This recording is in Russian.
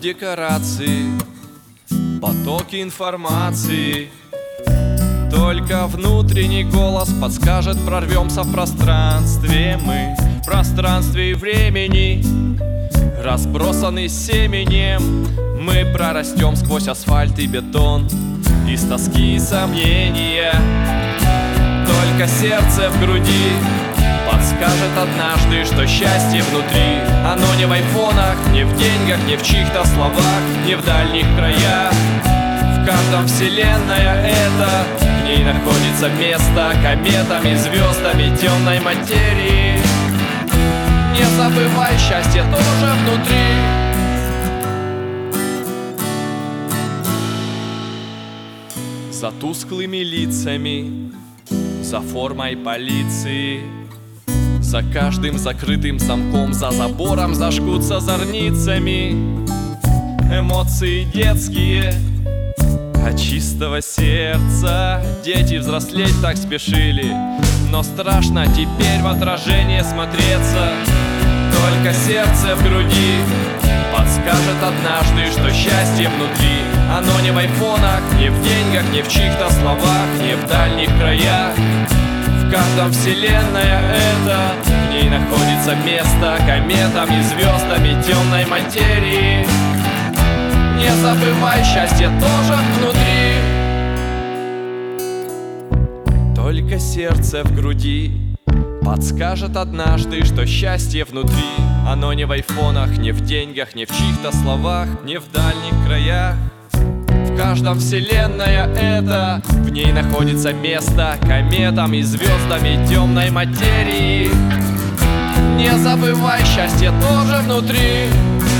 декорации, потоки информации. Только внутренний голос подскажет, прорвемся в пространстве мы, в пространстве и времени. Разбросаны семенем, мы прорастем сквозь асфальт и бетон, из тоски и сомнения. Только сердце в груди подскажет однажды, что счастье внутри. Оно не в айфонах, не в деньгах, не в чьих-то словах, не в дальних краях. В каждом вселенная это, в ней находится место кометами, звездами, темной материи. Не забывай, счастье тоже внутри. За тусклыми лицами, за формой полиции, за каждым закрытым замком, за забором зажгутся зорницами. Эмоции детские от чистого сердца. Дети взрослеть так спешили, но страшно теперь в отражение смотреться. Только сердце в груди подскажет однажды, что счастье внутри. Оно не в айфонах, не в деньгах, не в чьих-то словах, не в дальних краях. В каждом вселенная это, в ней находится место кометами, звездами, темной материи. Не забывай, счастье тоже внутри. Только сердце в груди подскажет однажды, что счастье внутри. Оно не в айфонах, не в деньгах, не в чьих-то словах, не в дальних краях. В каждом вселенная это, в ней находится место кометам и звездами, темной материи. Не забывай, счастье тоже внутри.